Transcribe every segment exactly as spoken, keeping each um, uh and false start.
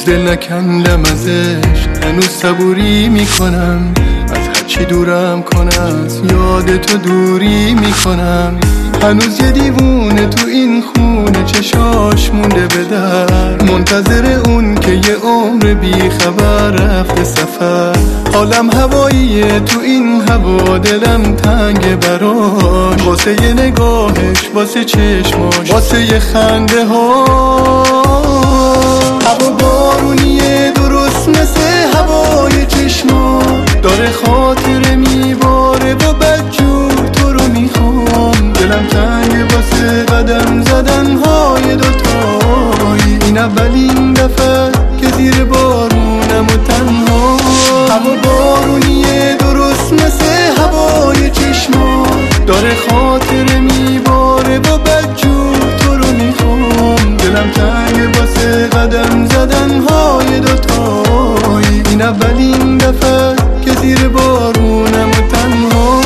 هنوز دل نکندم ازش، هنوز صبوری میکنم از هرچی دورم کنه از یاد تو دوری میکنم. هنوز یه دیوونه تو این خونه چشاش مونده به در، منتظر اون که یه عمر بی خبر رفته سفر. حالم هواییه تو این هوا، دلم تنگ براش، واسه یه نگاهش، واسه چشماش، واسه یه خنده ها. هوا بارونیه درست مثل هوای چشما، داره خاطره میباره و بدجور تو رو میخوام. دلم تنگ واسه قدم زدن های دوتایی، این اولین دفعه که زیر بارونم و تنها. هوا بارونیه درست مثل هوای چشما، داره خاطره میباره و بدجور تو رو میخوام. دلم تنگ واسه قدم زدن های دوتایی، این اولین دفعه که زیر بارونم و تنها.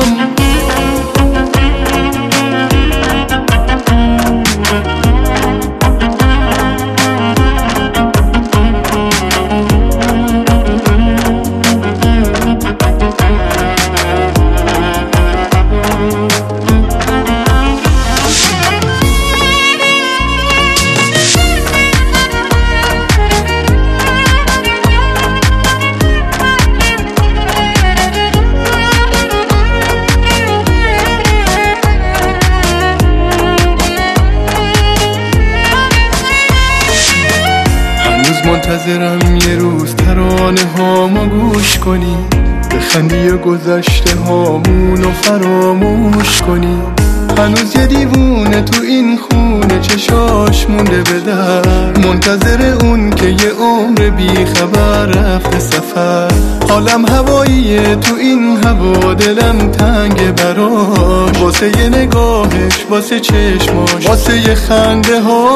منتظرم یه روز ترانه هامو گوش کنی، بخندی و گذشته هامونو فراموش کنی. هنوز یه دیوونه تو این خونه چشاش مونده به در، منتظر اون که یه عمر بی خبر رفته سفر. حالم هواییه تو این هوا، دلم تنگ براش، واسه یه نگاهش، واسه چشماش، واسه یه خنده ها.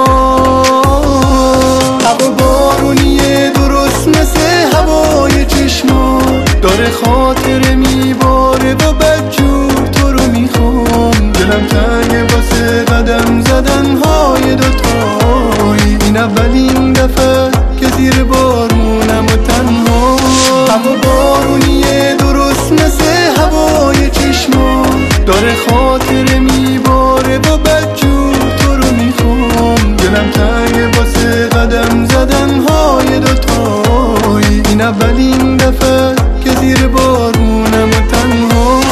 هوا بارونیه درست مثل هوای چشما، داره خاطره میباره و بدجور تو رو میخوام. دلم تنگ واسه قدم زدن های دوتایی، این اولین دفعه که زیر بارونم و تنها. هوا بارونیه درست مثل هوای چشما، داره خاطره میباره و بدجور تو رو میخوام. دلم تنگ واسه قدم زدن های دوتایی، این اولین دفعه که زیر بارونم و تنها.